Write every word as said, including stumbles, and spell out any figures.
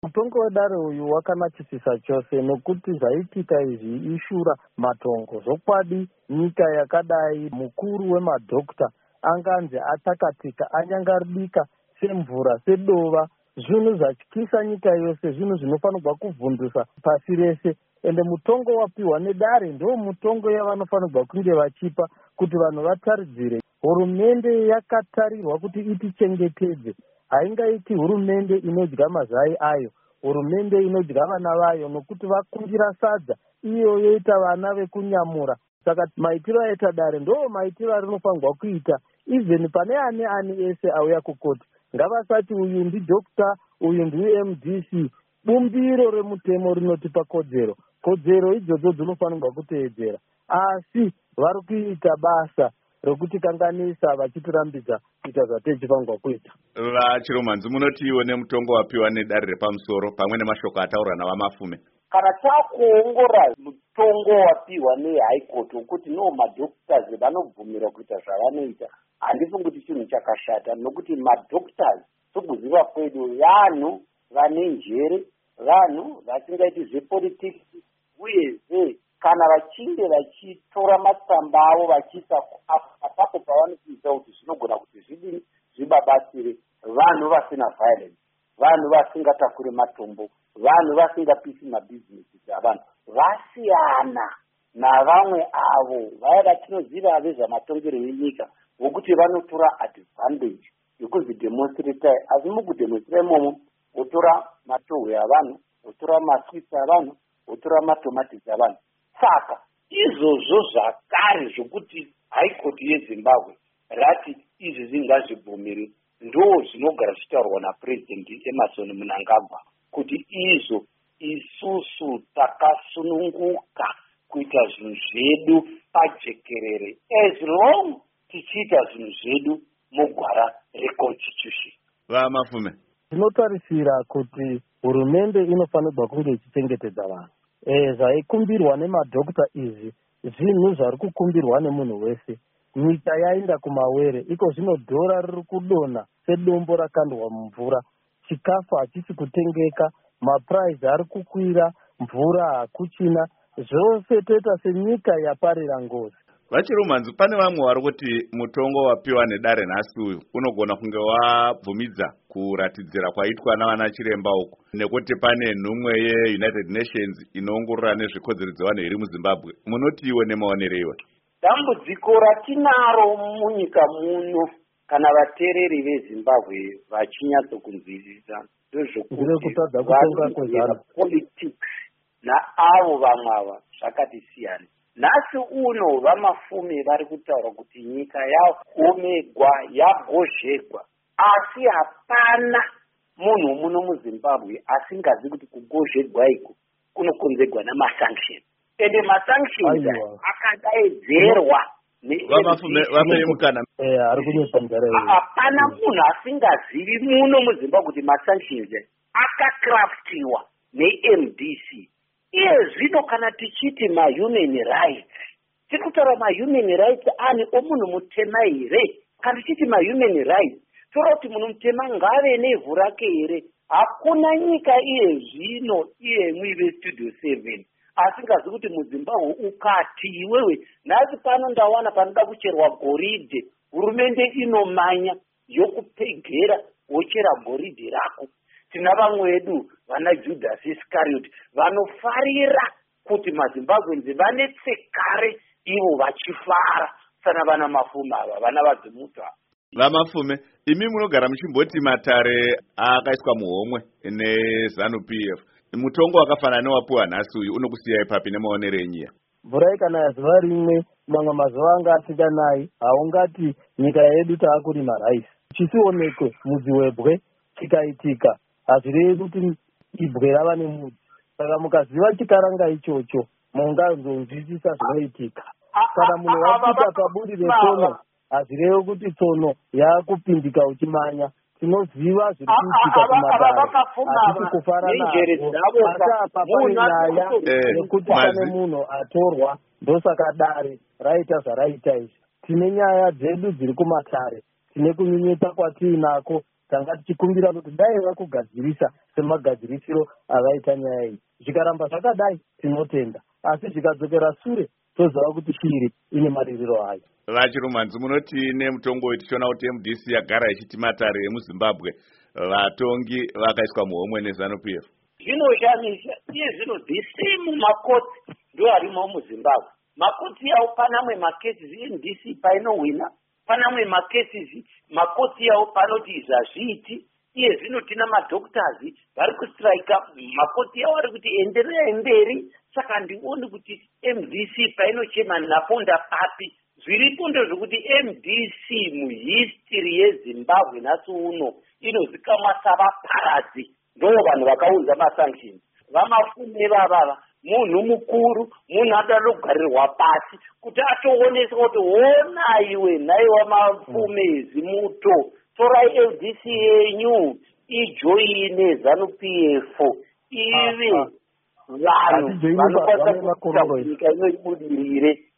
Mutongo wedare uyu wakanakisisa chose nokuti zvaitika izvi ishura matongo. Zvokwadi nyika yakadai mukuru wemadhokta anganzi atakatika, anyangaridika semvura, sedova. Zvinhu zvatyisa nyika yose, zvinhu zvinofanirwa kuvhundusa pasi rese. Ende mutongo wapiwa nedare ndo mutongo yavanofanirwa kunge vachipa kuti vanhu vataridzire. Hurumende yakatarirwa kuti itichengetedze. Haingaiti hurumende inodya mazai ayo, hurumende inodya vana vayo nokuti vakundira sadza iyo yoita vana vekunyamura. Saka maitiro aita dare ndo maitiro arinofanirwa kuita even pane ane ani ese auya kukoti. Ngavasati uyu ndidhokta, uyu ndiu D C. Bumbiro remutemo rinotipa kodzero. Kodzero idzodzo dzinofanirwa kuteedzera. Asi vari kuita basa rokuti kanganisa vachitirambidza kuita zvatechifangwa kuita. Vachiromanzi munoti iwo nemutongo wapiwa nedare repamusoro pamwe nemashoko ataura navamafume. Kana takuongora mutongo wapiwa neHigh Court wokuti no madhoktazi vanobvumirwa kuita zvavanoita, handifungi kuti chinhu chakashata nokuti madhoktazi sokuziva kwedu vanhu vane njere, vanhu vasingaiti zvepolitiki, uyezve kana vachinge vachitora matsamba avo vachiisa apapo pavanokuita kuti zvinogona kuti zvidini zvibabatsire vanhu vasina violence, vanhu vasingatakuri matombo, vanhu vasingapisi mabhizinesi dzavanhu, vasiyana navamwe avo vaya vatinoziva vezvamatongero enyika vokuti vanotora advantage yekuzvidemonstrata. Asi mukudemonstrata imomo votora matohwe avanhu, votora maswitsi avanhu, votora matomatisi avanhu. Saka izvozvo zvakare zvokuti High Court yeZimbabwe rati izvi zvingazvibvumiri ndo zvinogara zvichitaurwa naPresident Emmerson Mnangagwa kuti izvo isusu takasununguka kuita zvinhu zvedu pajekerere as long tichiita zvinhu zvedu mugwara reconstitution. Vamafume tinotarisira kuti hurumende inofanirwa kunge ichichengetedza vanhu. Eh, zvaikumbirwa nemadhokta izvi zvinhu zviri kukumbirwa nemunhu wese. Nyika yaenda kumawere, iko zvino dhora riri kudonha sedombo rakandwa mumvura. Chikafu hachisi kutengeka, mapuraizi ari kukwira, mvura hakuchina. Zvose toita senyika yaparira ngozi. Vachiromanzi pane vamwe vari kuti mutongo wapiwa nedare nhasi uyu unogona kunge wabvumidza kuratidzira kwaitwa navana chiremba uku, nekuti pane nhumwe yeUnited Nations inoongorora nezvekodzero dzevanhu iri muZimbabwe. Munoti iwe nemaonero iwe? Dambudziko ratinaro munyika muno kana vatereri veZimbabwe vachinyatsokunzwisisa ndezvokuti politics naavo vamwe ava zvakati siyana. Nhasi uno vamafume vari kutaura kuti nyika yaomegwa, yagozhegwa, asi hapana munhu muno muZimbabwe asingazi kuti kugozhegwa iko kunokonzerwa namasanction. Ende masanctions akadaedzerwa hapana munhu asingazivi muno muZimbabwe kuti masanctions akakraftiwa neM D C. Iye zvino kana tichiti mahuman rights, tikutaura mahuman rights ani omunhu mutema here? Kana tichiti mahuman rights, toda kuti munhu mutema ngave nevhu rake here? Hakuna nyika iye zvino iye mwive Studio seven asingazi kuti muZimbabwe ukati iwewe nhasi pano ndawana panoda kucherwa goridhe, hurumende inomanya yokupegera wochera goridhe rako. Tina vamwe vedu vana Judas Iscariot vanofarira kuti maZimbabwenzi vanetsekare ivo vachifara sana vana mafume ava vana vadzimuta. Vamafume imi munogara muchimboti matare akaiswa muhomwe neZanu P F. Mutongo wakafanana newapiwa nhasi uyu unokusiyai papi nemaonero enyu? Mvura ikanaya zuva rimwe mamwe mazuva anga asinganayi, haungati nyika yedu taakurima raisi. Chisionekwe mudzi webwe chikaitika, hazvirevi kuti ibwe rava nemudzi. Saka mukaziva chikaranga ichocho mungazonzwisisa zvinoitika. Kana munhu wapita paburi retsono, hazvirevi kuti tsono yaakupindika uchimanya. Tinoziva zviri kuitika kumadare, hatisi kufara nazvo. Asi apa pane nyaya yekuti pane munhu atorwa ndosaka dare raita zvaraita izvi. Tine nyaya dzedu dziri kumatare, tine kunyenyeta kwatiinako, tanga tichikumbira kuti dai vakugadzirisa semagadzirisiro avaita nyaya iyi. Zvikaramba zvakadai tinotenda, asi zvikadzokera sure toziva kuti shiri ine maririro ayo. Vachirumanzi, munoti nemutongo tichiona kuti M D C yagara ichiti matare emuZimbabwe vatongi vakaiswa muhomwe neZANU-P F. Zvinoshamisa iye zvino the same makoti ndo arimo muZimbabwe. Makoti awo panamwe makesi M D C painowina, panamwe makesi makoti yawo panoti izvazviiti. Iye zvino tina madhoktors vari kustrika, makoti yawo ari kuti enderera mberi. Saka ndioni kuti M D C painochema naponda papi. Zviripo ndezvekuti M D C muhistory yeZimbabwe nhasi uno inozikamwa savaparadzi, ndo vanhu vakaunza masanctions. Vamafume vavava munhu mukuru, munhu adada kugarirwa pasi kuti atoonesa kuti wona iwe nhaiwa mafumezi muto torai M D C yenyu ijoine ZANU-P F ive vanhu vanokwanisa kuita nyika inoibudirire.